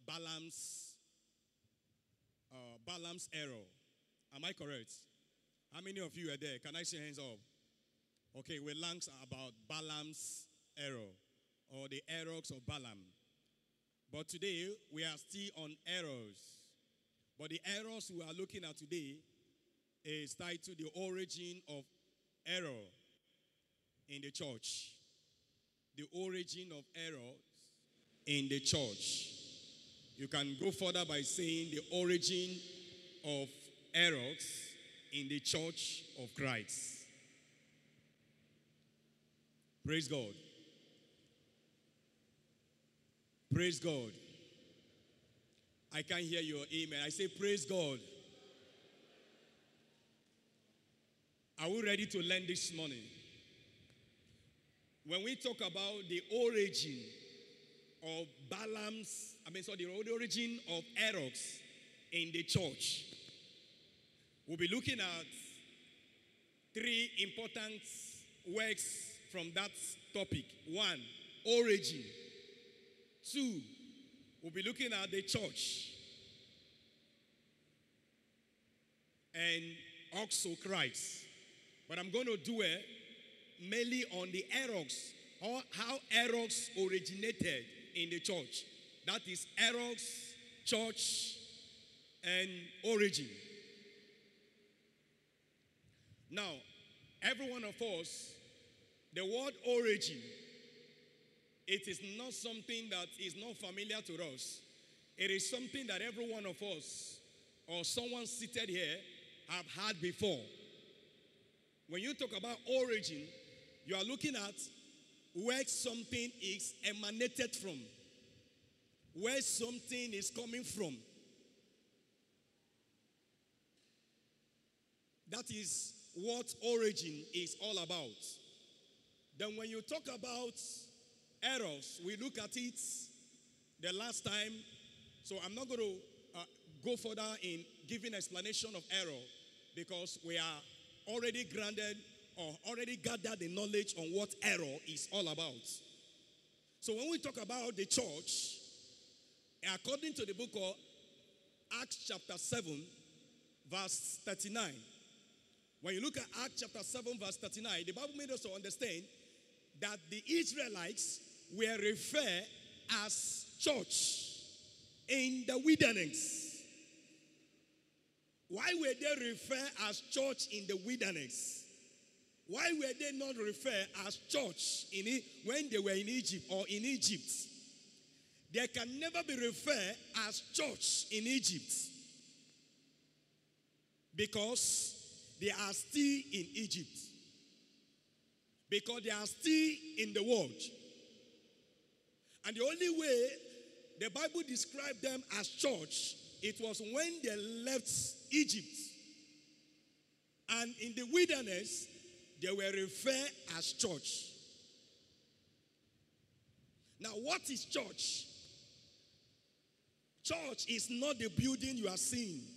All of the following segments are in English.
Balaam's error. Am I correct? How many of you are there? Can I see hands up? Okay, we learned about Balaam's error or the errors of Balaam. But today we are still on errors. But the errors we are looking at today is titled The Origin of Error in the Church. The origin of errors in the church. You can go further by saying the origin of errors in the church of Christ. Praise God. Praise God. I can't hear your amen. I say praise God. Are we ready to learn this morning? When we talk about the origin of the origin of errors in the church, we'll be looking at three important words from that topic. One, origin. Two, we'll be looking at the church. And also Christ. But I'm going to do it mainly on the errors, or how errors originated in the church. That is errors, church, and origin. Now, every one of us, the word origin, it is not something that is not familiar to us. It is something that every one of us or someone seated here have had before. When you talk about origin, you are looking at where something is emanated from, where something is coming from. That is what origin is all about. Then when you talk about errors, we look at it the last time. So I'm not going to go further in giving explanation of error because we are already granted or already gathered the knowledge on what error is all about. So when we talk about the church, according to the book of Acts chapter 7, verse 39, when you look at Acts chapter 7, verse 39, the Bible made us to understand that the Israelites were referred as church in the wilderness. Why were they referred as church in the wilderness? Why were they not referred as church when they were in Egypt or in Egypt? They can never be referred as church in Egypt because they are still in Egypt. Because they are still in the world. And the only way the Bible described them as church, it was when they left Egypt. And in the wilderness, they were referred as church. Now, what is church? Church is not the building you are seeing.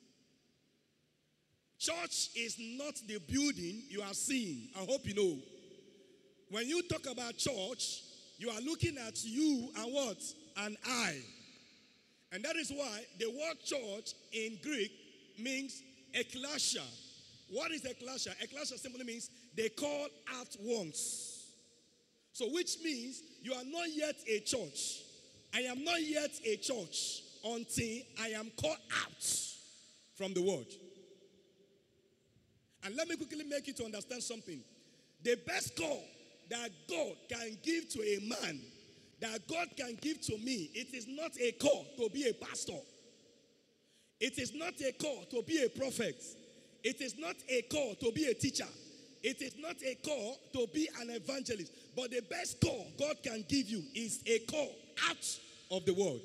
Church is not the building you are seeing. I hope you know. When you talk about church, you are looking at you and what? And I. And that is why the word church in Greek means ekklesia. What is ekklesia? Ekklesia simply means they call out once. So which means you are not yet a church. I am not yet a church until I am called out from the word. And let me quickly make you to understand something. The best call that God can give to a man, that God can give to me, it is not a call to be a pastor. It is not a call to be a prophet. It is not a call to be a teacher. It is not a call to be an evangelist. But the best call God can give you is a call out of the world.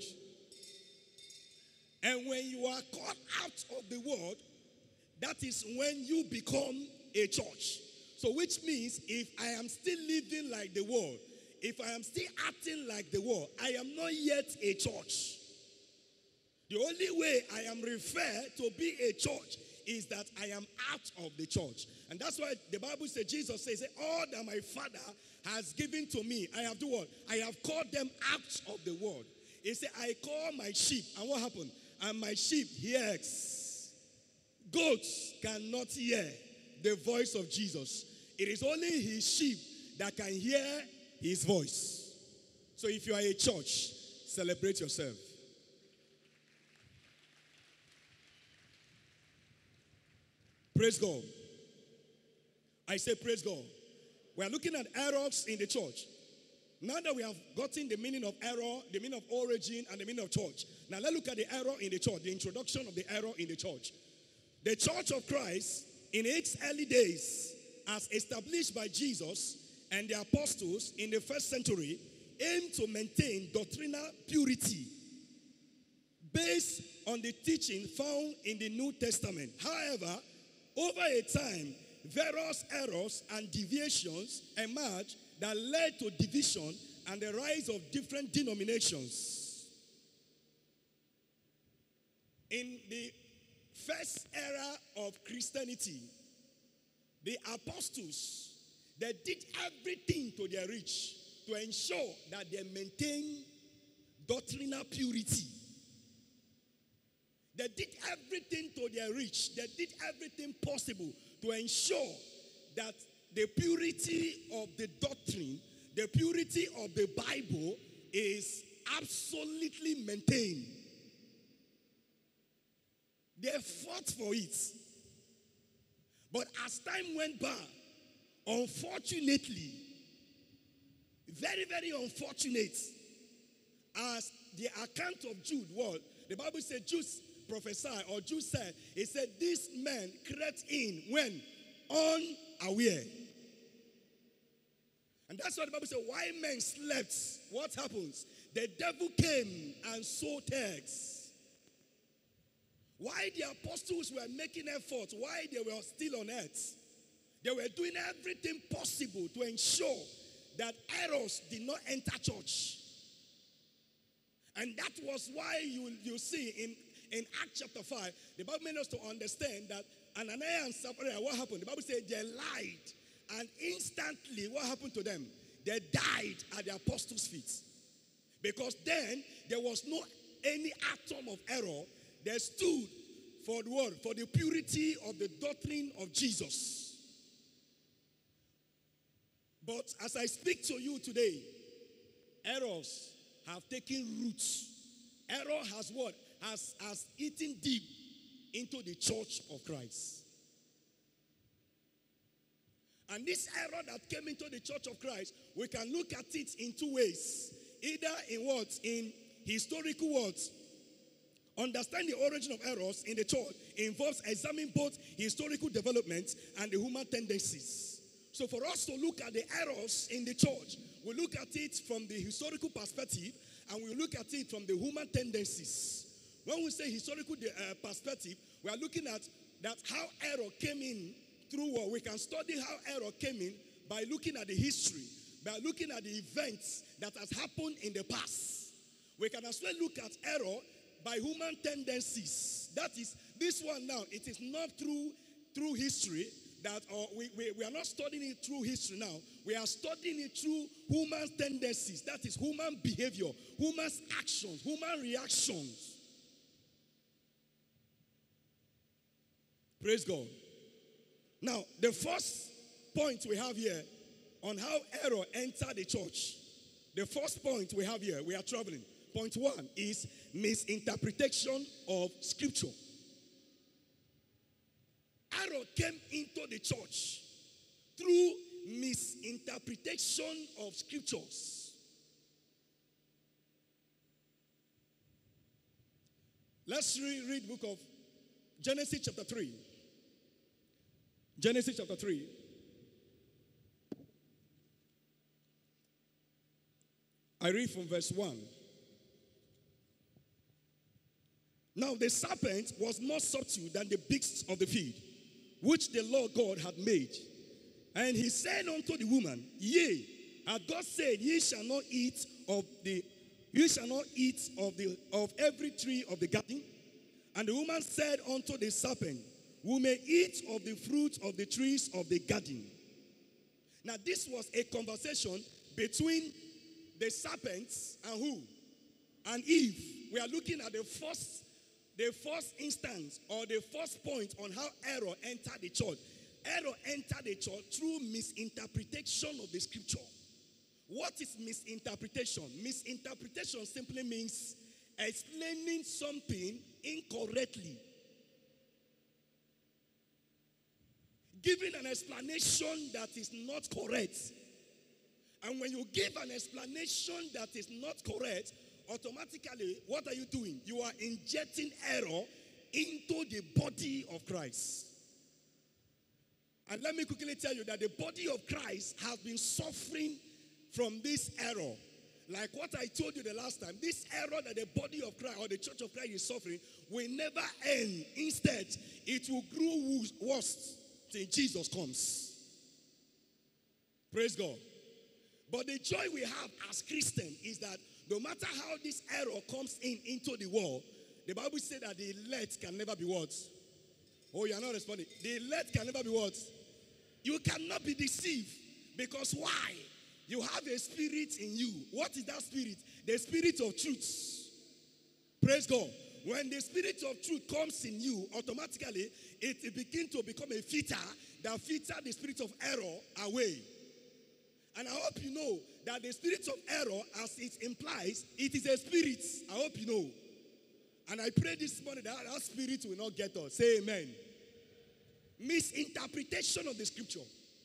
And when you are called out of the world, that is when you become a church. So which means if I am still living like the world, if I am still acting like the world, I am not yet a church. The only way I am referred to be a church is that I am out of the church. And that's why the Bible says, Jesus says, all that my Father has given to me, I have done what? I have called them out of the world. He said, I call my sheep. And what happened? And my sheep hears. Goats cannot hear the voice of Jesus. It is only his sheep that can hear his voice. So if you are a church, celebrate yourself. Praise God. I say praise God. We are looking at errors in the church. Now that we have gotten the meaning of error, the meaning of origin, and the meaning of church, now let's look at the error in the church, the introduction of the error in the church. The Church of Christ, in its early days, as established by Jesus and the apostles in the first century, aimed to maintain doctrinal purity based on the teaching found in the New Testament. However, over a time, various errors and deviations emerged that led to division and the rise of different denominations. In the first era of Christianity, the apostles, they did everything to their reach to ensure that they maintain doctrinal purity. They did everything to their reach. They did everything possible to ensure that the purity of the doctrine, the purity of the Bible is absolutely maintained. They fought for it. But as time went by, unfortunately, very, very unfortunate, as the account of Jude was, the Bible said Jude prophesied, or Jude said, he said, this man crept in when unaware. And that's what the Bible said, while men slept, what happens? The devil came and sowed tares. Why the apostles were making efforts, why they were still on earth, they were doing everything possible to ensure that errors did not enter church. And that was why you see in Acts chapter 5, the Bible made us to understand that Ananias and Sapphira, what happened? The Bible said they lied. And instantly, what happened to them? They died at the apostles' feet. Because then, there was no any atom of error. They stood for the word, for the purity of the doctrine of Jesus. But as I speak to you today, errors have taken roots. Error has what? Has eaten deep into the church of Christ. And this error that came into the church of Christ, we can look at it in two ways. Either in what? In historical words. Understand the origin of errors in the church involves examining both historical developments and the human tendencies. So for us to look at the errors in the church, we look at it from the historical perspective and we look at it from the human tendencies. When we say historical perspective, we are looking at that how error came in through what we can study how error came in by looking at the history, by looking at the events that has happened in the past. We can as well look at error by human tendencies. That is, this one now, it is not through history that we are not studying it through history now. We are studying it through human tendencies. That is human behavior, human actions, human reactions. Praise God. Now, the first point we have here on how error entered the church. The first point we have here, we are traveling. Point one is misinterpretation of scripture. Error came into the church through misinterpretation of scriptures. Let's read book of Genesis chapter 3. Genesis chapter 3. I read from verse 1. Now the serpent was more subtle than the beasts of the field, which the Lord God had made. And he said unto the woman, Yea, hath God said, Ye shall not eat of every tree of the garden? And the woman said unto the serpent, We may eat of the fruit of the trees of the garden. Now this was a conversation between the serpents and who? and Eve, we are looking at the first instance or the first point on how error entered the church. Error entered the church through misinterpretation of the scripture. What is misinterpretation? Misinterpretation simply means explaining something incorrectly. Giving an explanation that is not correct. And when you give an explanation that is not correct, automatically, what are you doing? You are injecting error into the body of Christ. And let me quickly tell you that the body of Christ has been suffering from this error. Like what I told you the last time, this error that the body of Christ or the church of Christ is suffering will never end. Instead, it will grow worse till Jesus comes. Praise God. But the joy we have as Christians is that no matter how this error comes into the world, the Bible says that the elect can never be what? Oh, you are not responding. The elect can never be what? You cannot be deceived. Because why? You have a spirit in you. What is that spirit? The spirit of truth. Praise God. When the spirit of truth comes in you, automatically it begins to become a filter that filters the spirit of error away. And I hope you know that the spirit of error, as it implies, it is a spirit. I hope you know. And I pray this morning that that spirit will not get us. Say amen. Misinterpretation of the scripture.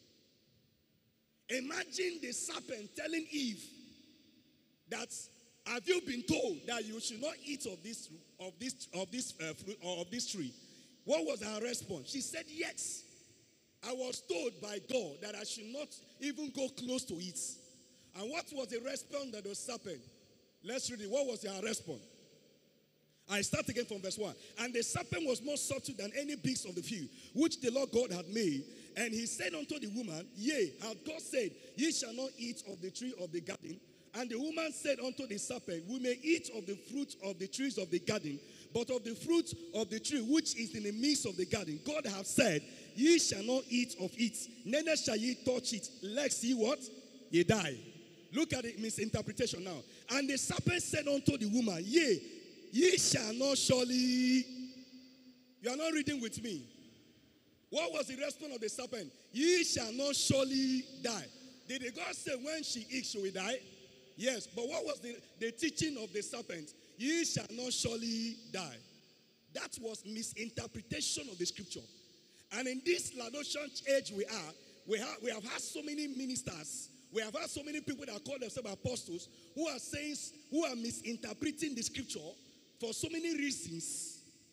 Imagine the serpent telling Eve that, have you been told that you should not eat of this fruit or of this tree? What was her response? She said, yes. I was told by God that I should not even go close to it. And what was the response of the serpent? Let's read it. What was her response? I start again from verse 1. And the serpent was more subtle than any beast of the field, which the Lord God had made. And he said unto the woman, yea, hath God said, ye shall not eat of the tree of the garden? And the woman said unto the serpent, we may eat of the fruit of the trees of the garden, but of the fruit of the tree which is in the midst of the garden, God hath said, ye shall not eat of it, neither shall ye touch it, lest ye what? Ye die. Look at the misinterpretation now. And the serpent said unto the woman, yea, ye shall not surely. You are not reading with me. What was the response of the serpent? Ye shall not surely die. Did the God say when she eats, she will die? Yes, but what was the teaching of the serpent? Ye shall not surely die. That was misinterpretation of the scripture. And in this Laodicean age we have had so many ministers, we have had so many people that call themselves apostles who are misinterpreting the scripture for so many reasons.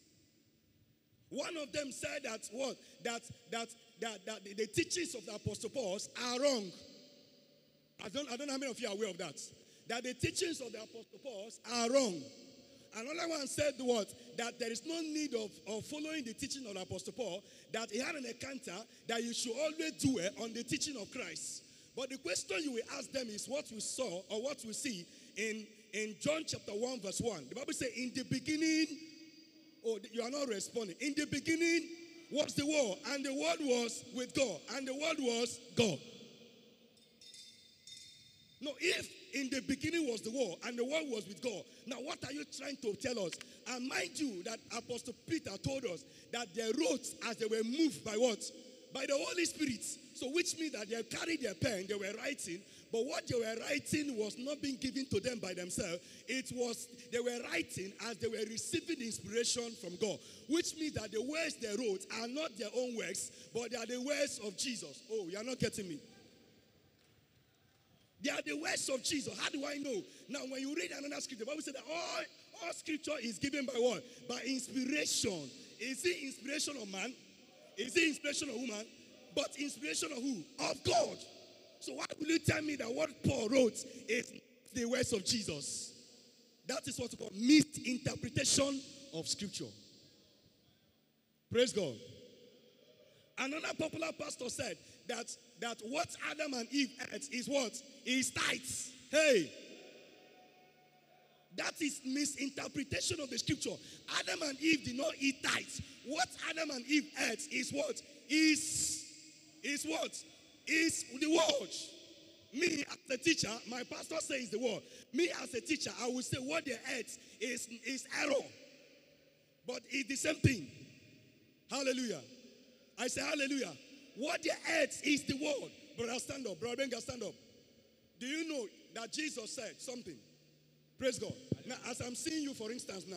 One of them said that what? That the teachings of the Apostle Paul are wrong. I don't know how many of you are aware of that. That the teachings of the Apostle Paul are wrong. Another one said what? That there is no need of following the teaching of the Apostle Paul. That he had an encounter that you should always do it on the teaching of Christ. But the question you will ask them is what we saw or what we see in John chapter 1 verse 1. The Bible says, in the beginning, oh, you are not responding. In the beginning was the Word, and the Word was with God, and the Word was God. No, if in the beginning was the Word, and the Word was with God, now what are you trying to tell us? And mind you that Apostle Peter told us that they wrote as they were moved by what? By the Holy Spirit. So which means that they carried their pen, they were writing, but what they were writing was not being given to them by themselves. It was, they were writing as they were receiving inspiration from God. Which means that the words they wrote are not their own words, but they are the words of Jesus. Oh, you are not getting me. They are the words of Jesus. How do I know? Now, when you read another scripture, the Bible says that all scripture is given by what? By inspiration. Is it inspiration of man? Is it inspiration of woman? But inspiration of who? Of God. So why will you tell me that what Paul wrote is the words of Jesus? That is what we call misinterpretation of scripture. Praise God. Another popular pastor said that what Adam and Eve ate is what? Is tithes. Hey. That is misinterpretation of the scripture. Adam and Eve did not eat tithes. What Adam and Eve ate is what? Is what? Is the word. me as a teacher, my pastor says the word. Me as a teacher, I will say what they heard is error. But it's the same thing. Hallelujah. I say hallelujah. What they heard is the word. Brother, stand up. Brother Benga, stand up. Do you know that Jesus said something? Praise God. Now, as I'm seeing you, for instance,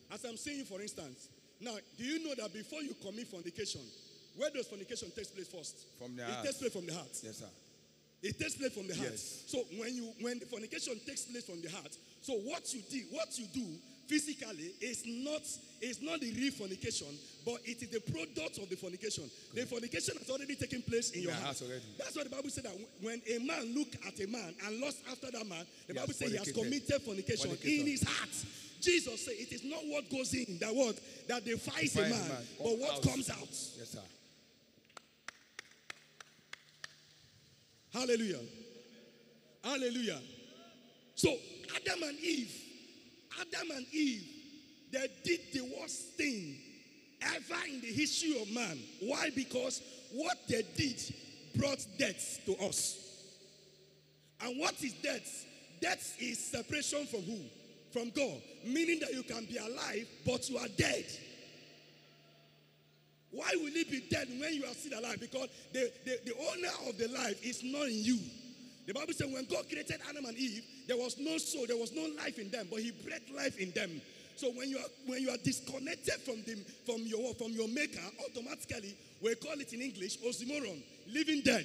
now, do you know that before you commit fornication, where does fornication take place first? From the heart. It takes place from the heart. Yes, sir. It takes place from the heart. Yes. So when the fornication takes place from the heart, so what you do physically is not the real fornication, but it is the product of the fornication. The fornication has already taken place in your heart. That's what the Bible said, that when a man look at a man and lust after that man, the Bible says he has committed fornication in his heart. Jesus said it is not what goes in that defies a man, but what comes out. Yes, sir. Hallelujah. Hallelujah. So Adam and Eve, they did the worst thing ever in the history of man. Why? Because what they did brought death to us. And what is death? Death is separation from who? From God. Meaning that you can be alive, but you are dead. Why will it be dead when you are still alive? Because the owner of the life is not in you. The Bible says when God created Adam and Eve, there was no soul, there was no life in them, but he breathed life in them. So when you are disconnected from your maker, automatically we call it in English oxymoron, living dead.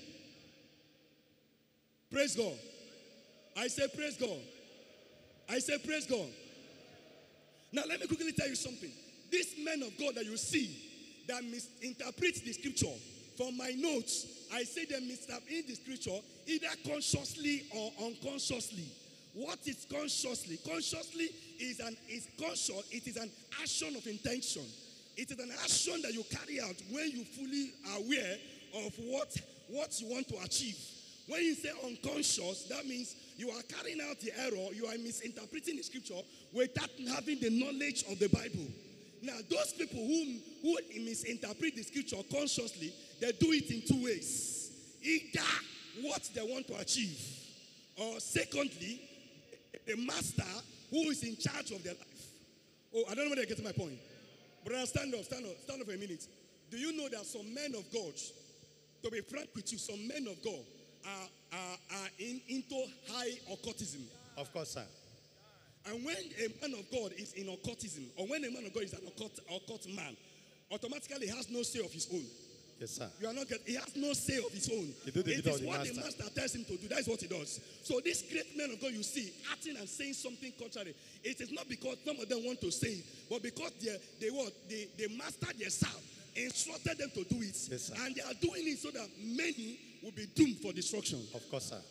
Praise God. I say praise God. I say praise God. Now let me quickly tell you something. These men of God that you see that misinterpret the scripture, from my notes, I say they misinterpret the scripture either consciously or unconsciously. What is consciously? Consciously is it is an action of intention. It is an action that you carry out when you fully are aware of what you want to achieve. When you say unconscious, that means you are carrying out the error, you are misinterpreting the scripture without having the knowledge of the Bible. Now, those people who misinterpret the scripture consciously, they do it in two ways. Either what they want to achieve, or secondly, a master who is in charge of their life. Oh, I don't know whether you're getting my point. Brother, stand up for a minute. Do you know that some men of God, to be frank with you, some men of God are into high occultism? Of course, sir. And when a man of God is in occultism, or when a man of God is an occult man, automatically he has no say of his own. Yes, sir. He has no say of his own. It is what the master tells him to do. That is what he does. So this great man of God you see acting and saying something contrary, it is not because some of them want to say it, but because they mastered themselves, instructed them to do it. Yes, sir. And they are doing it so that many will be doomed for destruction. Of course, sir.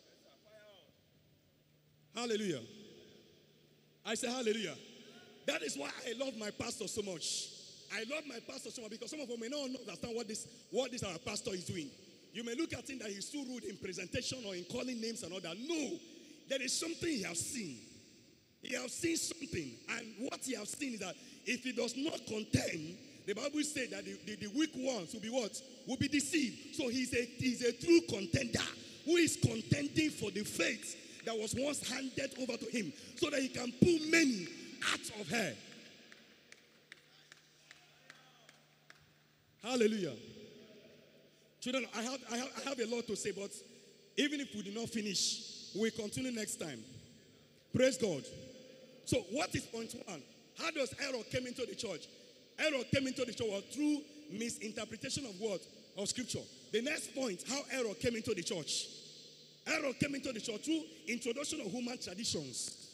Hallelujah. I say hallelujah. That is why I love my pastor so much. I love my pastor so much because some of you may not understand what this our pastor is doing. You may look at him that he's too rude in presentation or in calling names and all that. No, there is something he has seen. He has seen something, and what he has seen is that if he does not contend, the Bible says that the weak ones will be what? Will be deceived. So he's a true contender who is contending for the faith that was once handed over to him, so that he can pull many out of her. Hallelujah. Children, I have a lot to say, but even if we do not finish, we'll continue next time. Praise God. So what is point one? How does error come into the church? Error came into the church through misinterpretation of what? Of scripture. The next point, how error came into the church. Error came into the church through introduction of human traditions.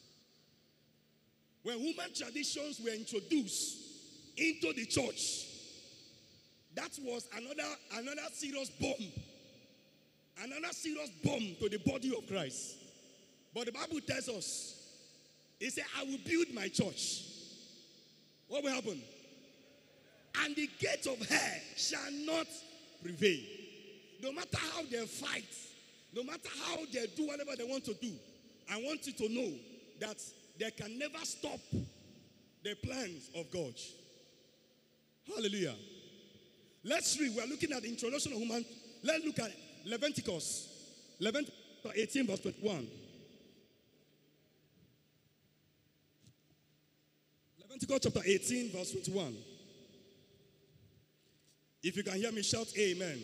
When human traditions were introduced into the church, that was another serious bomb. Another serious bomb to the body of Christ. But the Bible tells us, it said, I will build my church. What will happen? And the gate of hell shall not prevail. No matter how they fight, no matter how they do whatever they want to do, I want you to know that they can never stop the plans of God. Hallelujah. Let's read. We're looking at the introduction of human. Let's look at Leviticus. Leviticus 18, verse 21. Leviticus chapter 18, verse 21. If you can hear me, shout amen.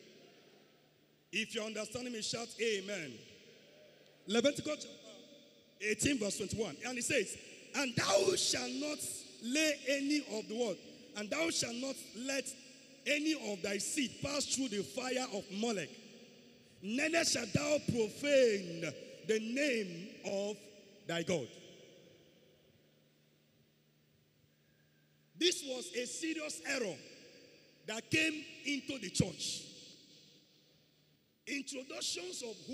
If you're understanding me, shout amen. Leviticus chapter 18, verse 21. And it says, and thou shalt not lay any of the word, and thou shalt not let any of thy seed pass through the fire of Molech. Neither shalt thou profane the name of thy God. This was a serious error that came into the church. Introduction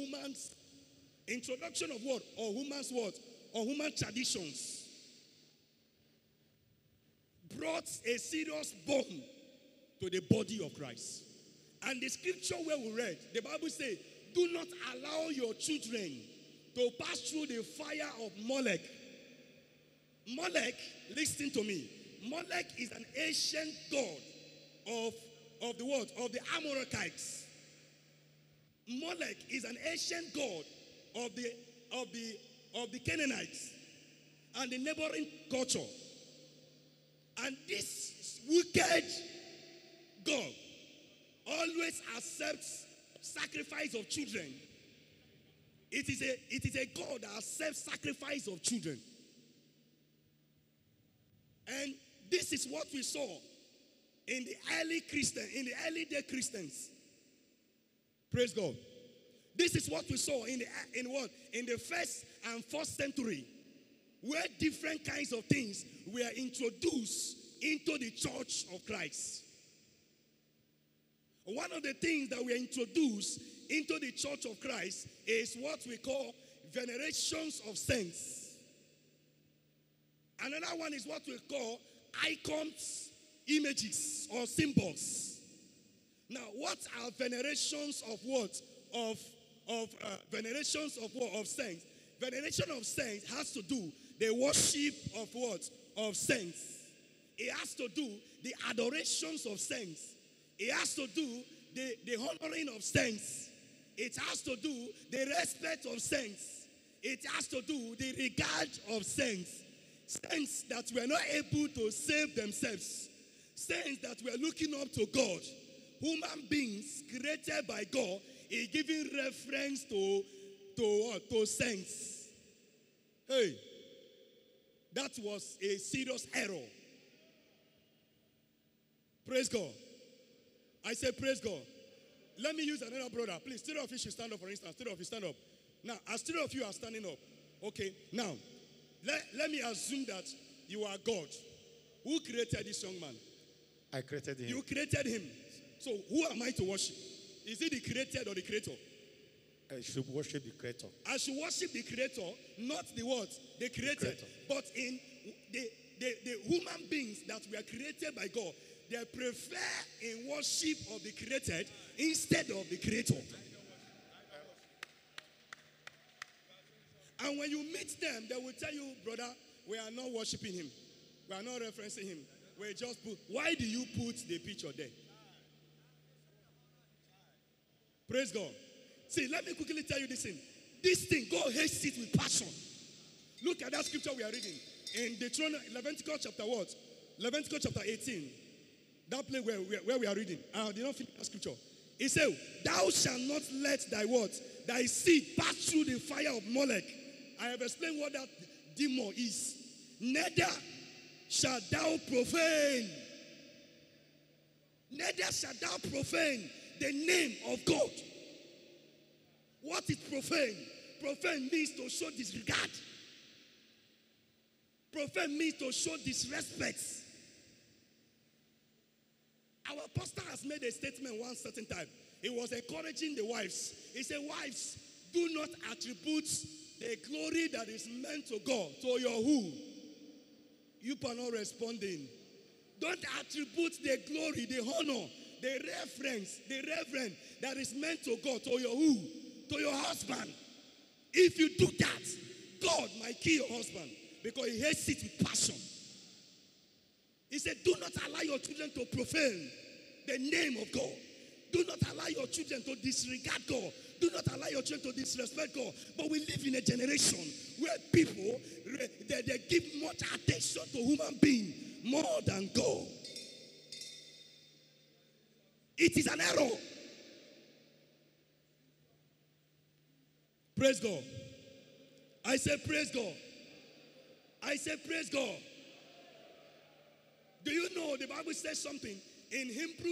of what? Or humans what? Or human traditions brought a serious bomb to the body of Christ. And the scripture where we read, the Bible says, do not allow your children to pass through the fire of Molech. Molech, listen to me. Molech is an ancient god of the world, of the Amalekites. Molech is an ancient god of the Canaanites and the neighboring culture. And this wicked God always accepts sacrifice of children. It is a God that accepts sacrifice of children. And this is what we saw in the early day Christians. Praise God. This is what we saw in the first and fourth century, where different kinds of things were introduced into the church of Christ. One of the things that were introduced into the church of Christ is what we call venerations of saints. Another one is what we call icons, images, or symbols. Now, what are venerations of what? Venerations of what? Of saints. Veneration of saints has to do the worship of what? Of saints. It has to do the adorations of saints. It has to do the honoring of saints. It has to do the respect of saints. It has to do the regard of saints. Saints that were not able to save themselves. Saints that were looking up to God. Human beings created by God is giving reference to saints. Hey, that was a serious error. Praise God. I say praise God. Let me use another brother. Please, three of you should stand up, for instance. Three of you stand up. Now, as three of you are standing up, okay, now, let me assume that you are God. Who created this young man? I created him. You created him. So, who am I to worship? Is it the created or the creator? I should worship the creator. I should worship the creator, not the what? The created. But in the human beings that were created by God, they prefer in worship of the created instead of the creator. And when you meet them, they will tell you, brother, we are not worshiping him. We are not referencing him. We just put, why do you put the picture there? Praise God. See, let me quickly tell you this thing. This thing, God hates it with passion. Look at that scripture we are reading. In Deuteronomy, Leviticus chapter what? Leviticus chapter 18. That place where we are reading. I did not finish that scripture. It says, thou shalt not let thy words, thy seed pass through the fire of Molech. I have explained what that demon is. Neither shalt thou profane. Neither shalt thou profane the name of God. What is profane? Profane means to show disregard. Profane means to show disrespect. Our pastor has made a statement one certain time. He was encouraging the wives. He said, wives, do not attribute the glory that is meant to God to your who? You are not responding. Don't attribute the glory, the honor, the reverence that is meant to God to your who? To your husband. If you do that, God might kill your husband because he hates it with passion. He said, do not allow your children to profane the name of God. Do not allow your children to disregard God. Do not allow your children to disrespect God. But we live in a generation where people, they give much attention to human being more than God. It is an error. Praise God. I say praise God. I say praise God. Do you know the Bible says something in Hebrew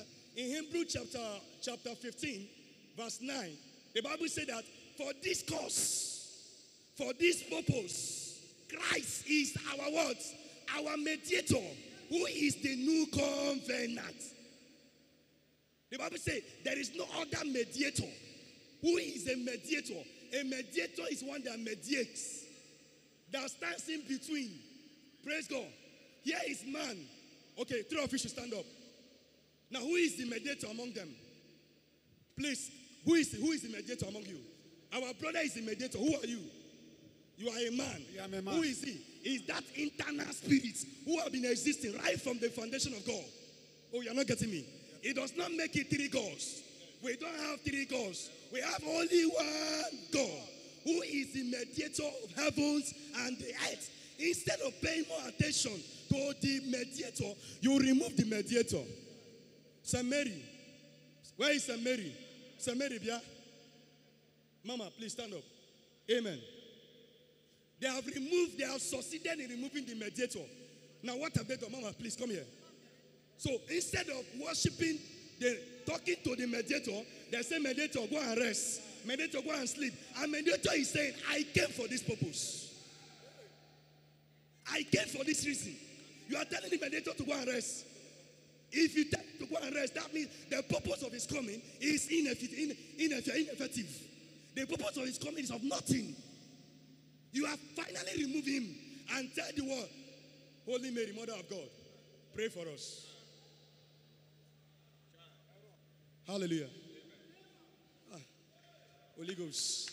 chapter 15, verse 9? The Bible said that for this cause, for this purpose, Christ is our what? Our mediator, who is the new covenant. The Bible says there is no other mediator. Who is a mediator? A mediator is one that mediates, that stands in between. Praise God. Here is man. Okay, three of you should stand up. Now, who is the mediator among them? Please, who is the mediator among you? Our brother is the mediator. Who are you? You are a man. I am a man. Who is he? Is that internal spirit who have been existing right from the foundation of God. Oh, you're not getting me. It does not make it three gods. We don't have three gods. We have only one God, who is the mediator of heavens and the earth. Instead of paying more attention to the mediator, you remove the mediator. St. Mary. Where is St. Mary? St. Mary, Bia. Mama, please stand up. Amen. They have succeeded in removing the mediator. Now what have they done? Mama, please come here. So instead of worshiping, talking to the mediator, they say, mediator, go and rest. Mediator, go and sleep. And mediator is saying, I came for this purpose. I came for this reason. You are telling the mediator to go and rest. If you tell him to go and rest, that means the purpose of his coming is ineffective. The purpose of his coming is of nothing. You have finally removed him and tell the world, Holy Mary, Mother of God, pray for us. Hallelujah. Holy Ghost.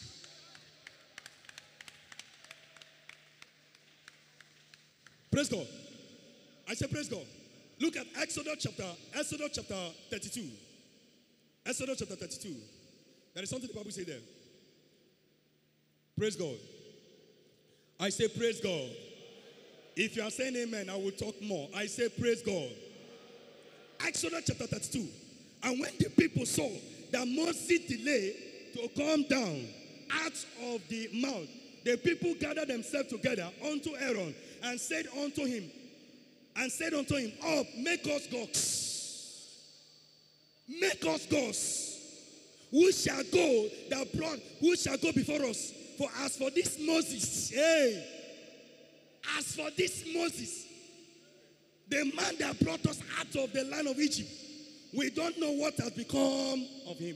Praise God. I say praise God. Look at Exodus chapter 32. Exodus chapter 32. There is something the Bible says there. Praise God. I say praise God. If you are saying amen, I will talk more. I say praise God. Exodus chapter 32. And when the people saw that Moses delayed to come down out of the mount, the people gathered themselves together unto Aaron and said unto him, Up, make us gods. Make us gods. Who shall go before us? For as for this Moses, as for this Moses, the man that brought us out of the land of Egypt, we don't know what has become of him.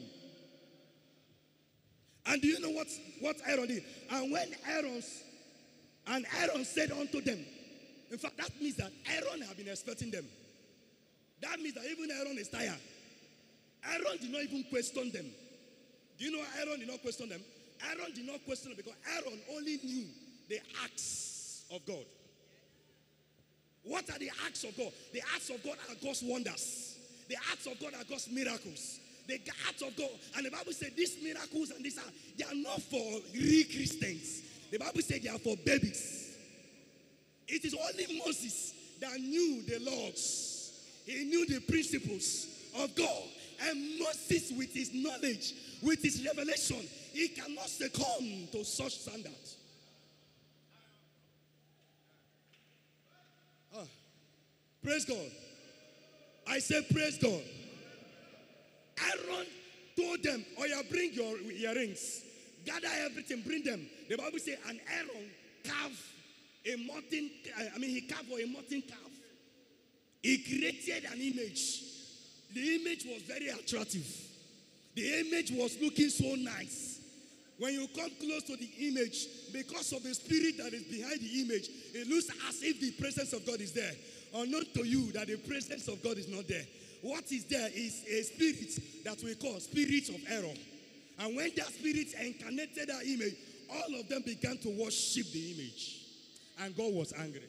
And do you know what Aaron did? And when Aaron said unto them, in fact, that means that Aaron had been expecting them. That means that even Aaron is tired. Aaron did not even question them. Do you know why Aaron did not question them? Aaron did not question them because Aaron only knew the acts of God. What are the acts of God? The acts of God are God's wonders. The acts of God are God's miracles. The acts of God. And the Bible said these miracles and these they are not for real Christians. The Bible said they are for babies. It is only Moses that knew the laws. He knew the principles of God. And Moses, with his knowledge, with his revelation, he cannot succumb to such standards. Praise God. I say praise God. Aaron told them, oh yeah, bring your earrings. Gather everything, bring them. The Bible says, and Aaron carved a molten, he carved a molten calf. He created an image. The image was very attractive. The image was looking so nice. When you come close to the image, because of the spirit that is behind the image, it looks as if the presence of God is there. Unknown to you that the presence of God is not there. What is there is a spirit that we call spirit of error. And when that spirit incarnated that image, all of them began to worship the image. And God was angry.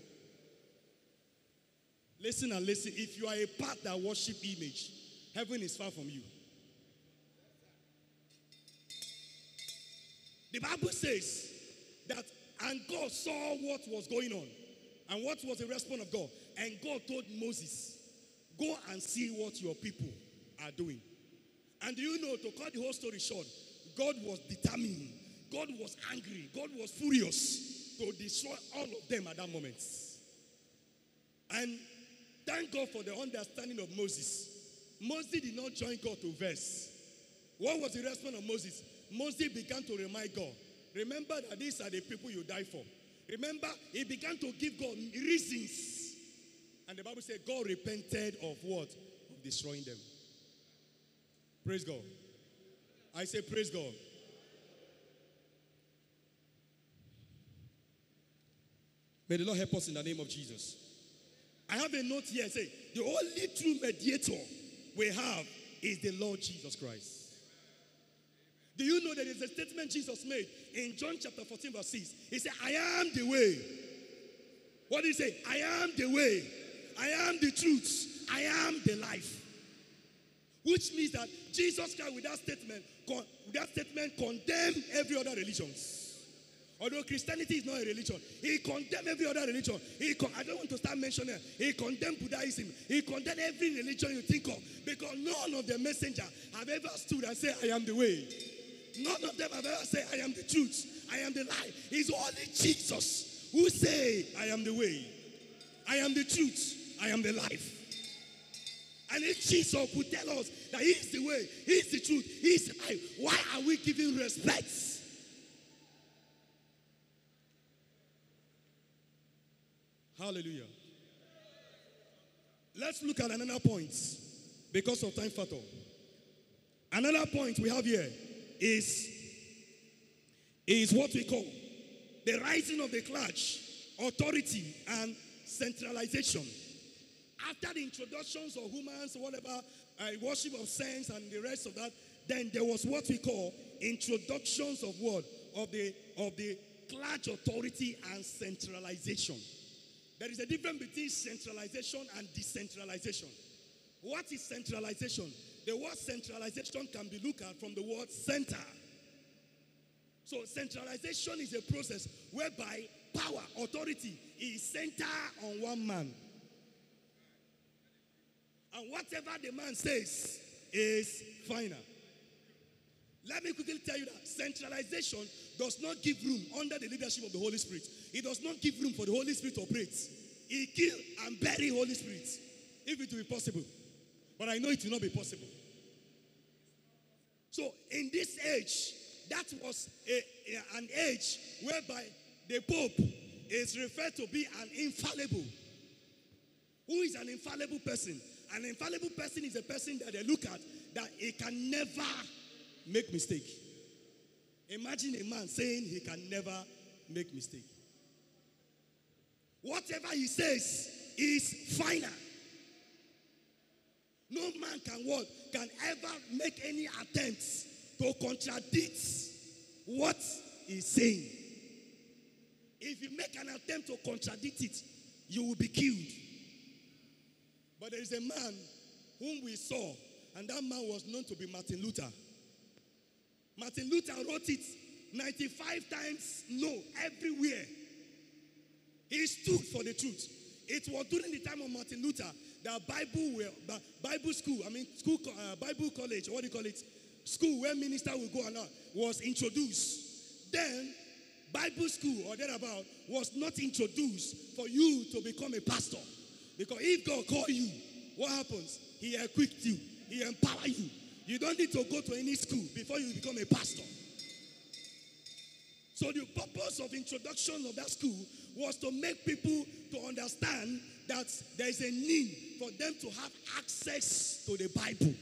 Listen and listen. If you are a part that worship image, heaven is far from you. The Bible says that, and God saw what was going on. And what was the response of God? And God told Moses, go and see what your people are doing. And do you know, to cut the whole story short, God was determined. God was angry. God was furious to destroy all of them at that moment. And thank God for the understanding of Moses. Moses did not join God to verse. What was the response of Moses? Moses began to remind God, remember that these are the people you die for. Remember, he began to give God reasons. And the Bible said God repented of what? Of destroying them. Praise God. I say praise God. May the Lord help us in the name of Jesus. I have a note here saying, the only true mediator we have is the Lord Jesus Christ. Do you know that there's a statement Jesus made in John chapter 14 verse 6? He said, I am the way. What did he say? I am the way. I am the truth. I am the life. Which means that Jesus Christ with that statement condemned every other religion. Although Christianity is not a religion, he condemned every other religion. I don't want to start mentioning it. He condemned Buddhism. He condemned every religion you think of. Because none of the messengers have ever stood and said, I am the way. None of them have ever said, I am the truth. I am the life. It's only Jesus who say, I am the way. I am the truth. I am the life. And if Jesus could tell us that he is the way, he is the truth, he is the life, why are we giving respect? Hallelujah. Let's look at another point because of time factor. Another point we have here is what we call the rising of the clergy, authority, and centralization. After the introductions of humans, whatever, worship of saints and the rest of that, then there was what we call introductions of what? Of the clergy authority and centralization. There is a difference between centralization and decentralization. What is centralization? The word centralization can be looked at from the word center. So centralization is a process whereby power, authority is centered on one man. And whatever the man says is final. Let me quickly tell you that centralization does not give room under the leadership of the Holy Spirit. It does not give room for the Holy Spirit to operate. He kill and bury Holy Spirit if it will be possible. But I know it will not be possible. So in this age, that was an age whereby the Pope is referred to be an infallible. Who is an infallible person? An infallible person is a person that they look at that he can never make mistake. Imagine a man saying he can never make mistake. Whatever he says is final. No man can ever make any attempts to contradict what he's saying. If you make an attempt to contradict it, you will be killed. But there is a man whom we saw, and that man was known to be Martin Luther. Martin Luther wrote it 95 times no, everywhere. He stood for the truth. It was during the time of Martin Luther that Bible school, Bible college, what do you call it? School where minister will go and out, was introduced. Then, Bible school or thereabout was not introduced for you to become a pastor. Because if God call you, what happens? He equipped you. He empower you. You don't need to go to any school before you become a pastor. So the purpose of introduction of that school was to make people to understand that there is a need for them to have access to the Bible.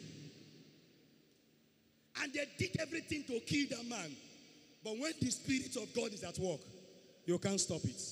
And they did everything to kill that man. But when the Spirit of God is at work, you can't stop it.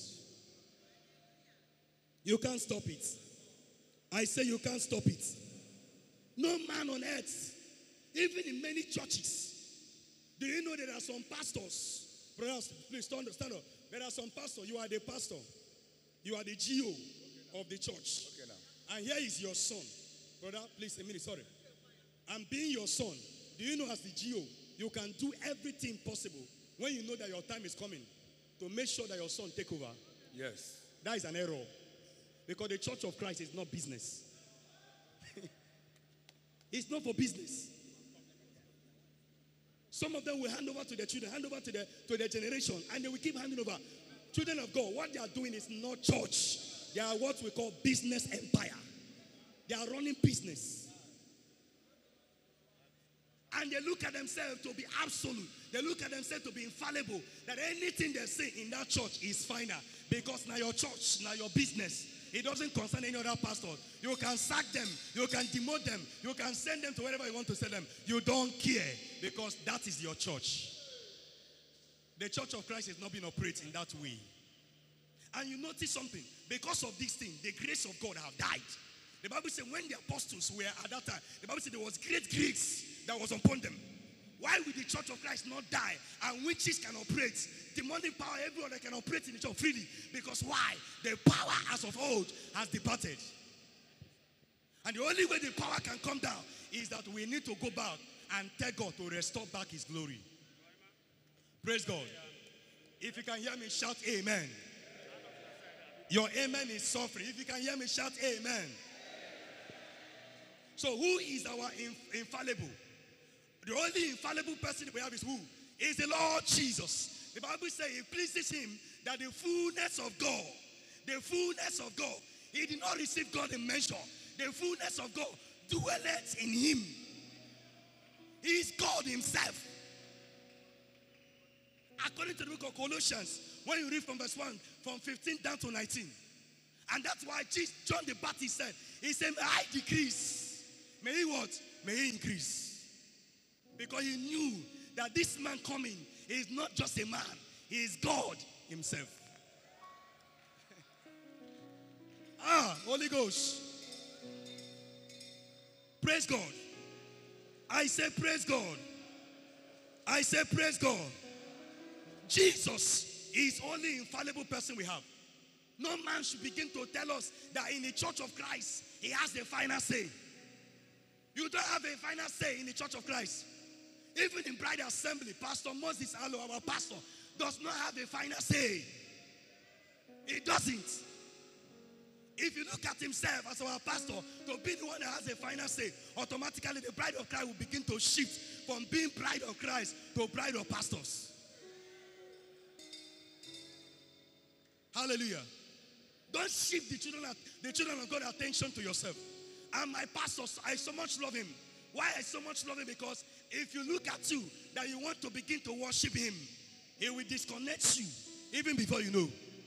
You can't stop it. I say you can't stop it. No man on earth, even in many churches, do you know there are some pastors? Brothers, please stand up. There are some pastors. You are the pastor. You are the GO of the church. Okay, now. And here is your son. Brother, please, a minute, sorry. I'm being your son. Do you know as the GO, you can do everything possible when you know that your time is coming to make sure that your son take over, Yes. that is an error. Because the church of Christ is not business. It's not for business. Some of them will hand over to their children, hand over to their generation, and they will keep handing over. Children of God, what they are doing is not church. They are what we call business empire. They are running business. And they look at themselves to be absolute. They look at themselves to be infallible. That anything they say in that church is final. Because now your church, now your business. It doesn't concern any other pastor. You can sack them. You can demote them. You can send them to wherever you want to send them. You don't care. Because that is your church. The church of Christ is not being operated in that way. And you notice something. Because of this thing, the grace of God have died. The Bible says when the apostles were at that time, the Bible said there was great grace that was upon them. Why will the church of Christ not die? And witches can operate. Demonic power, everyone that can operate in the church freely. Because why? The power as of old has departed. And the only way the power can come down is that we need to go back and tell God to restore back his glory. Praise God. If you can hear me, shout amen. Your amen is suffering. If you can hear me, shout amen. So who is our infallible? The only infallible person we have is who? Is the Lord Jesus. The Bible says it pleases him that the fullness of God, he did not receive God in measure. The fullness of God dwelleth in him. He is God himself. According to the book of Colossians, when you read from verse 1, from 15 down to 19. And that's why John the Baptist said, he said, may I decrease. May he what? May he increase. Because he knew that this man coming is not just a man. He is God himself. Holy Ghost. Praise God. I say praise God. I say praise God. Jesus is only infallible person we have. No man should begin to tell us that in the church of Christ, he has the final say. You don't have a final say in the church of Christ. Even in Bride Assembly, Pastor Moses Allo, our pastor, does not have a final say. He doesn't. If you look at himself as our pastor to be the one that has a final say, automatically the bride of Christ will begin to shift from being bride of Christ to bride of pastors. Hallelujah. Don't shift the children of God attention to yourself. And my pastor, I so much love him. Why I so much love him? Because if you look at you, that you want to begin to worship him, he will disconnect you even before you know.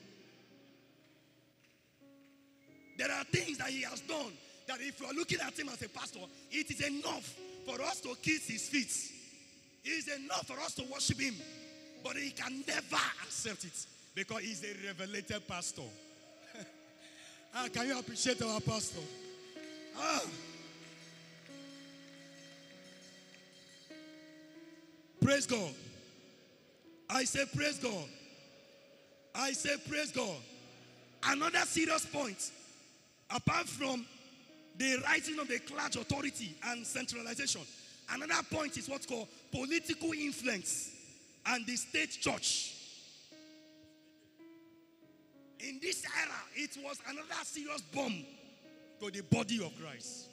There are things that he has done that if you are looking at him as a pastor, it is enough for us to kiss his feet. It is enough for us to worship him. But he can never accept it because he's a revelated pastor. Can you appreciate our pastor? Praise God. I say praise God. I say praise God. Another serious point, apart from the rising of the clergy authority and centralization, another point is what's called political influence and the state church. In this era, it was another serious bomb to the body of Christ.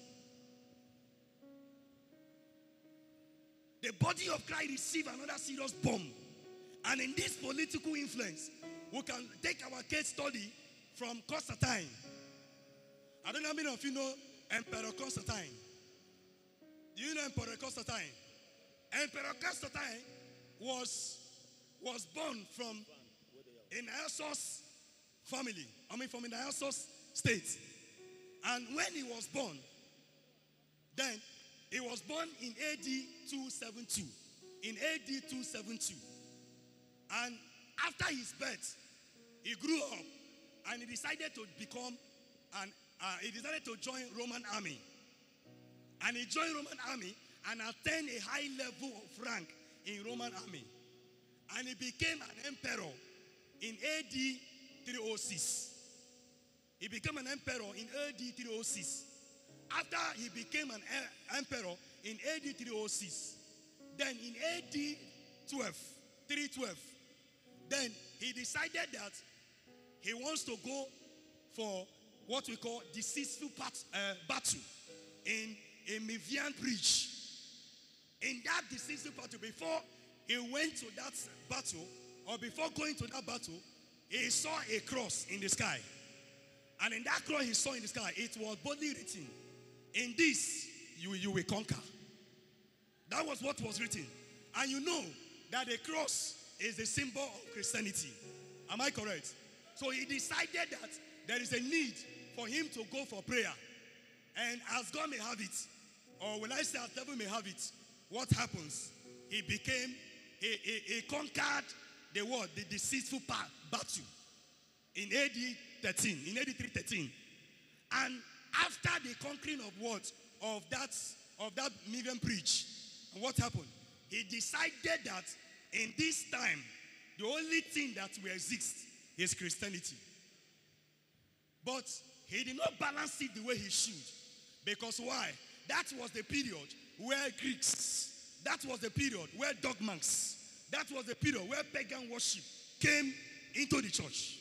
The body of Christ received another serious bomb. And in this political influence, we can take our case study from Constantine. I don't know how many of you know Emperor Constantine. Do you know Emperor Constantine? Emperor Constantine was born from an Naissus family. From an Naissus state. And when he was born, then he was born in AD 272. In AD 272. And after his birth, he grew up and he decided to become he decided to join Roman army. And he joined Roman army and attained a high level of rank in Roman army. And he became an emperor in AD 306. He became an emperor in AD 306. After he became an emperor in AD 306, then in AD 3:12. Then he decided that he wants to go for what we call deceitful battle in a Mivian bridge. In that deceitful battle, before he went to that battle, or before going to that battle, he saw a cross in the sky. And in that cross he saw in the sky, it was boldly written, "In this you will conquer." That was what was written. And you know that the cross is the symbol of Christianity. Am I correct? So he decided that there is a need for him to go for prayer. And as God may have it, or will I say as devil may have it, what happens? He conquered the world, the deceitful battle in AD 13, in AD 313. And after the conquering of what? Of that Mivian bridge, and what happened? He decided that in this time, the only thing that will exist is Christianity. But he did not balance it the way he should. Because why? That was the period where Greeks, that was the period where dogmas, that was the period where pagan worship came into the church.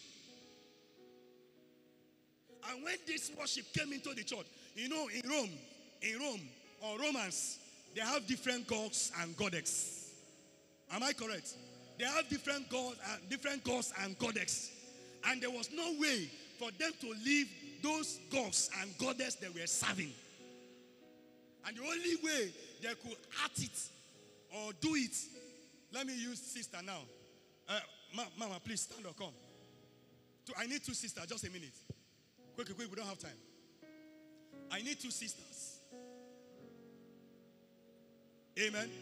And when this worship came into the church, you know, in Rome, or Romans, they have different gods and goddesses. Am I correct? They have different gods and goddesses. And there was no way for them to leave those gods and goddesses they were serving. And the only way they could act it or do it, let me use sister now. Mama, please stand or come. I need two sisters, just a minute. Quick, we don't have time. I need two sisters. Amen.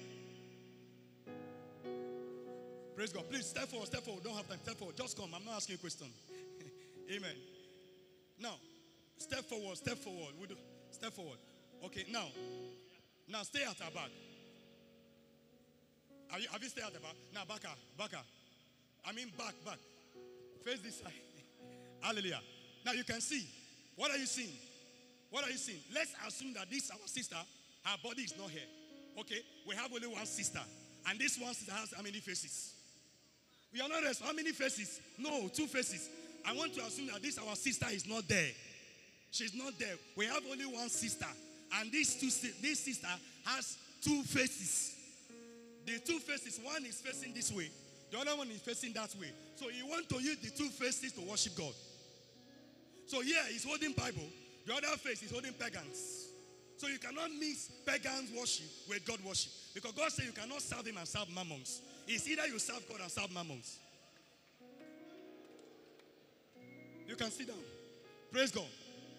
Praise God. Please step forward. Don't have time. Step forward. Just come. I'm not asking you a question. Amen. Now, step forward. Step forward. Okay, now stay at our back. Have you stayed at the back? Now, back. I mean, back. Face this side. Hallelujah. Now, you can see. What are you seeing? Let's assume that this, our sister, her body is not here. Okay, we have only one sister. And this one sister has how many faces? We are not rest. How many faces? No, 2 faces. I want to assume that this, our sister, is not there. She's not there. We have only one sister. And this sister has 2 faces. The 2 faces, one is facing this way. The other one is facing that way. So you want to use the 2 faces to worship God. So here he's holding Bible. The other face is holding pagans. So you cannot mix pagans worship with God worship. Because God said you cannot serve him and serve mammons. It's either you serve God and serve mammons. You can sit down. Praise God.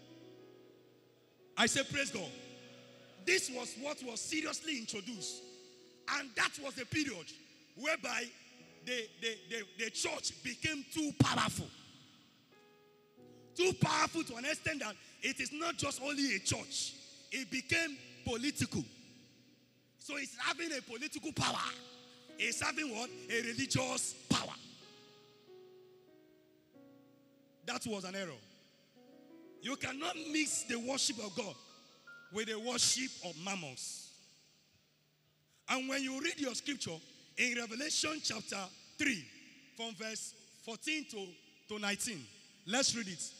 I say praise God. This was what was seriously introduced. And that was the period whereby the church became too powerful. Too powerful to an extent that it is not just only a church. It became political. So it's having a political power. It's having what? A religious power. That was an error. You cannot mix the worship of God with the worship of mammons. And when you read your scripture in Revelation chapter 3, from verse 14 to 19, let's read it.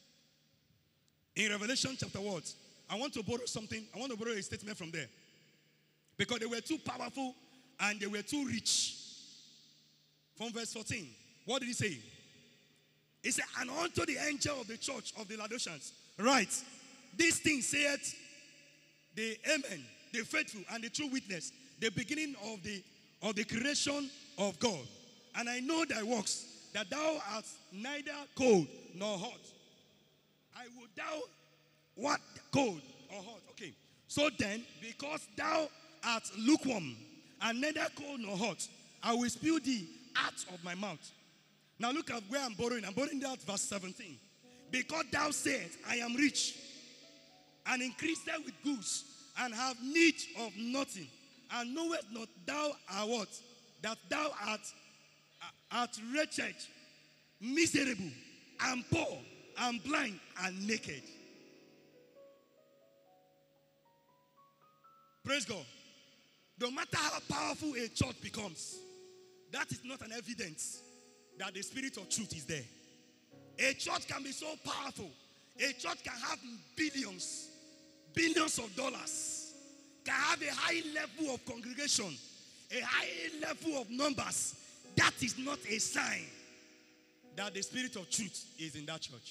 In Revelation chapter what? I want to borrow something. I want to borrow a statement from there. Because they were too powerful and they were too rich. From verse 14, what did he say? He said, and unto the angel of the church of the Laodiceans, write, this thing saith the Amen, the faithful and the true witness, the beginning of the creation of God. And I know thy works, that thou art neither cold nor hot. I would thou what? Cold or hot. Okay. So then, because thou art lukewarm and neither cold nor hot, I will spew thee out of my mouth. Now look at where I'm borrowing. I'm borrowing that verse 17. Because thou sayest, I am rich and increased with goods and have need of nothing, and knowest not thou art what? That thou art wretched, miserable, and poor, and blind, and naked. Praise God. No matter how powerful a church becomes, that is not an evidence that the spirit of truth is there. A church can be so powerful. A church can have billions of dollars, can have a high level of congregation, a high level of numbers. That is not a sign that the spirit of truth is in that church.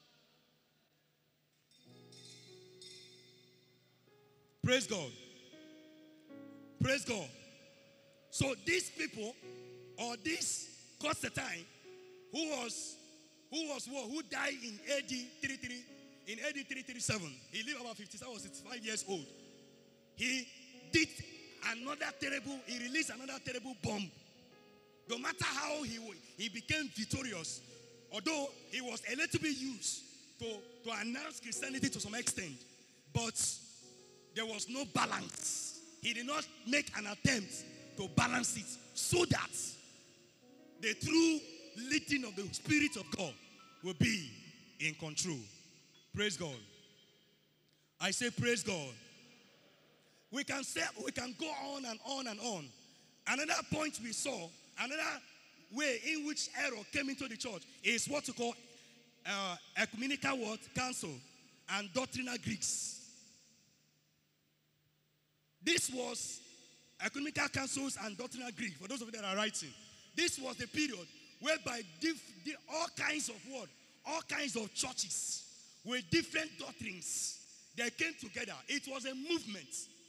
Praise God. Praise God. So these people, or this Constantine, who died in AD 33, in AD 337, he lived about 57 or 65 years old. He did he released another terrible bomb. No matter how he became victorious, although he was a little bit used to announce Christianity to some extent, but there was no balance. He did not make an attempt to balance it so that the true leading of the Spirit of God will be in control. Praise God. I say praise God. We can go on and on and on. Another point we saw, another way in which error came into the church is what we call ecumenical council and doctrinal Greeks. This was ecumenical councils and doctrinal Greek. For those of you that are writing, this was the period whereby all kinds of churches with different doctrines, they came together. It was a movement.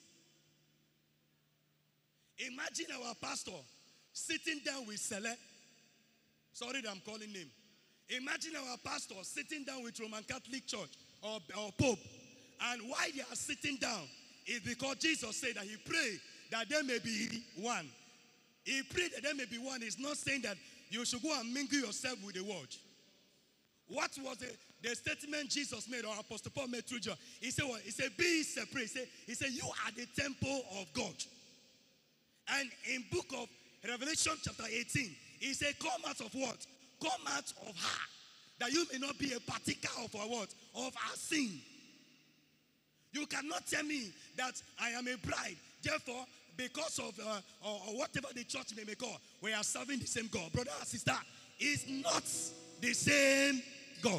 Imagine our pastor sitting down with Sele. Sorry that I'm calling name. Imagine our pastor sitting down with Roman Catholic Church or Pope. And why they are sitting down is because Jesus said that he prayed that there may be one. He prayed that there may be one. He's not saying that you should go and mingle yourself with the world. What was the statement Jesus made, or Apostle Paul made through John? He said what? He said, be separate. He said, you are the temple of God. And in book of Revelation chapter 18, he said, come out of what? Come out of her, that you may not be a partaker of our what? Of our sin. You cannot tell me that I am a bride. Therefore, because of or whatever the church may call, we are serving the same God. Brother and sister, it's not the same God.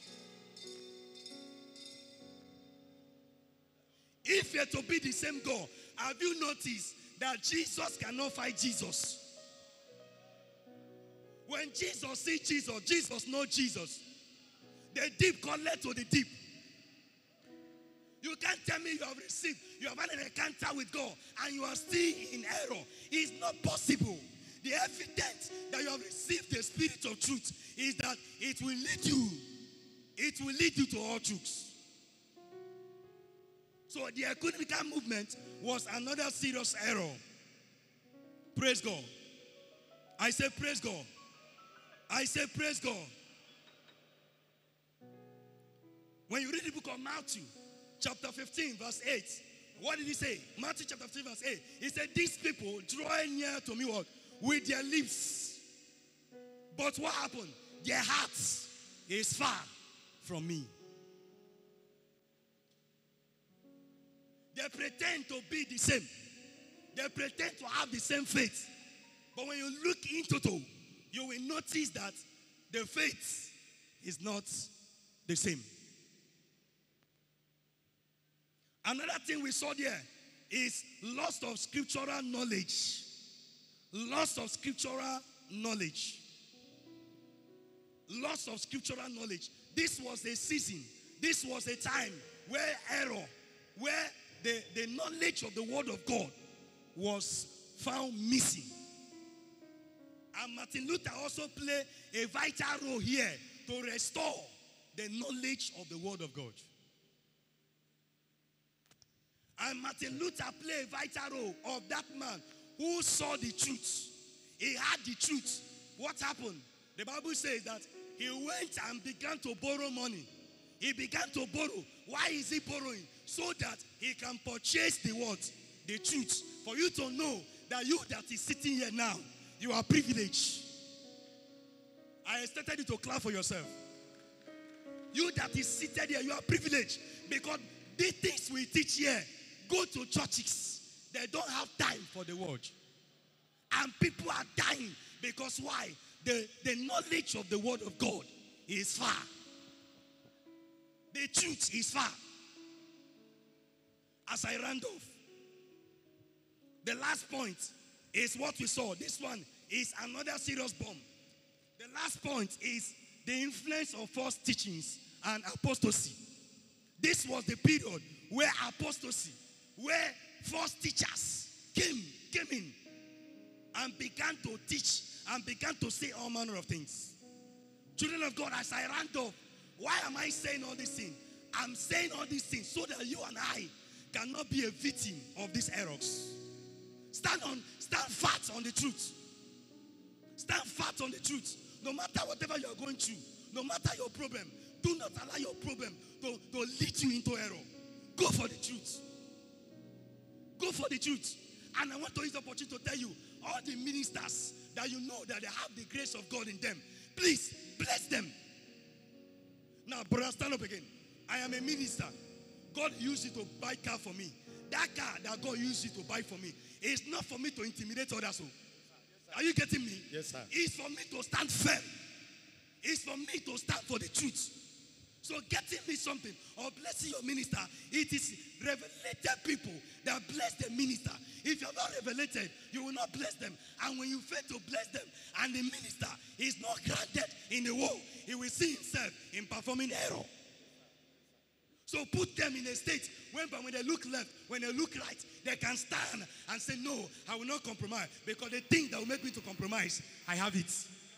If you're to be the same God, have you noticed that Jesus cannot fight Jesus? When Jesus sees Jesus, Jesus knows Jesus. The deep connect to the deep. You can't tell me you have had an encounter with God and you are still in error. It's not possible. The evidence that you have received the spirit of truth is that it will lead you. It will lead you to all truths. So the ecumenical movement was another serious error. Praise God. I say praise God. I say praise God. When you read the book of Matthew, chapter 15, verse 8, what did he say? Matthew chapter 15, verse 8. He said, these people draw near to me what? With their lips. But what happened? Their hearts is far from me. They pretend to be the same. They pretend to have the same faith. But when you look into it, you will notice that the faith is not the same. Another thing we saw there is loss of scriptural knowledge. Loss of scriptural knowledge. Loss of scriptural knowledge. This was a season. This was a time where error, where the knowledge of the word of God was found missing. And Martin Luther also played a vital role here to restore the knowledge of the word of God. And Martin Luther played a vital role of that man who saw the truth. He had the truth. What happened? The Bible says that he went and began to borrow money. He began to borrow. Why is he borrowing? So that he can purchase the word, the truth. For you to know that you that is sitting here now, you are privileged. I expected you to clap for yourself. You that is seated here, you are privileged. Because the things we teach here, go to churches. They don't have time for the word. And people are dying because why? The knowledge of the word of God is far. The truth is far. As I round off, the last point is what we saw. This one is another serious bomb. The last point is the influence of false teachings and apostasy. This was the period where apostasy, where false teachers came in and began to teach and began to say all manner of things. Children of God, as I round off, why am I saying all these things? I'm saying all these things so that you and I cannot be a victim of these errors. Stand fat on the truth. Stand fat on the truth. No matter whatever you are going through, no matter your problem, do not allow your problem to lead you into error. Go for the truth. Go for the truth. And I want to use the opportunity to tell you, all the ministers that you know that they have the grace of God in them, please bless them. Now, brother, stand up again. I am a minister. God used it to buy car for me. That car that God used it to buy for me is not for me to intimidate others. Are you getting me? Yes, sir. It's for me to stand firm. It's for me to stand for the truth. So getting me something or blessing your minister, it is revelated people that bless the minister. If you are not revelated, you will not bless them. And when you fail to bless them and the minister is not granted in the world, he will see himself in performing error. So put them in a state when they look left, when they look right, they can stand and say, no, I will not compromise. Because the thing that will make me to compromise, I have it.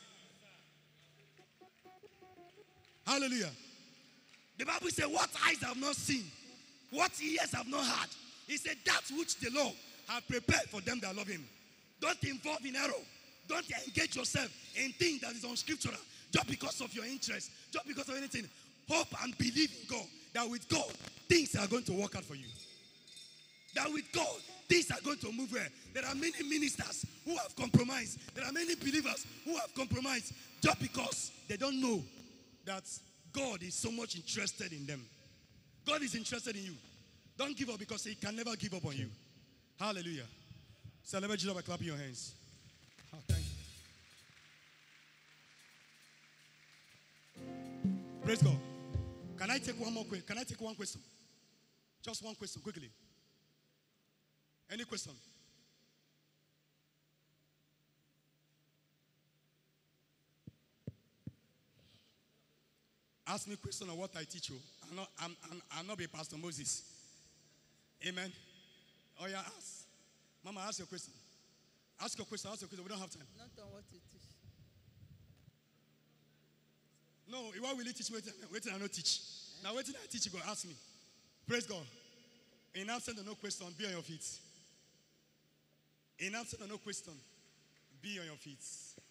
Hallelujah. The Bible says, what eyes have not seen, what ears have not heard. He said, that which the Lord have prepared for them that love him. Don't involve in error. Don't engage yourself in things that is unscriptural. Just because of your interest, just because of anything. Hope and believe in God. That with God, things are going to work out for you. That with God, things are going to move well. There are many ministers who have compromised. There are many believers who have compromised just because they don't know that God is so much interested in them. God is interested in you. Don't give up because he can never give up on you. Hallelujah. Celebrate Jesus by clapping your hands. Oh, thank you. Praise God. Can I take one more question? Can I take one question? Just one question, quickly. Any question? Ask me a question on what I teach you. I'm not be Pastor Moses. Amen. Oh yeah, ask. Mama, ask your question. Ask your question. Ask your question. We don't have time. Not on what you teach. No, why will you teach me? Waiting, I not teach. Now, waiting, I teach you. Go ask me. Praise God. In absence of no question, be on your feet. In absence of no question, be on your feet.